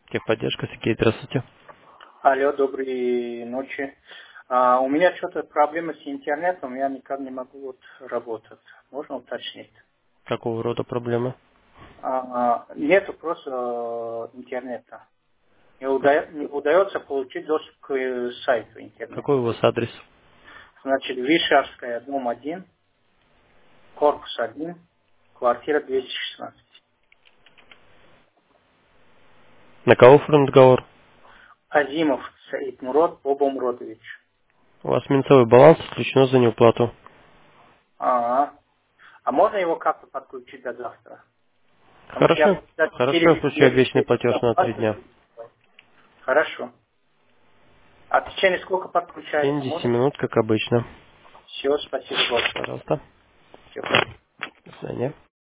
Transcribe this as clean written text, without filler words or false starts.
Техподдержка, Сергей, здравствуйте. Алло, доброй ночи. У меня что-то проблемы с интернетом, я никак не могу работать. Можно уточнить? Какого рода проблемы? Нету просто интернета. Не удается получить доступ к сайту интернета. Какой у вас адрес? Значит, Вишарская, дом 1, корпус 1, квартира 216. На кого оформлен договор? Азимов Саид Мурод Бобомродович. У вас минусовой баланс отключено за неуплату. А можно его как-то подключить до завтра? Потому что Хорошо. я Хорошо, я через включаю вечный неделю платеж на 3 заплатил. дня. Хорошо. А в течение сколько В подключается? течение 10 Можно? минут, как обычно. Все, спасибо большое. Пожалуйста. Все, спасибо. До свидания.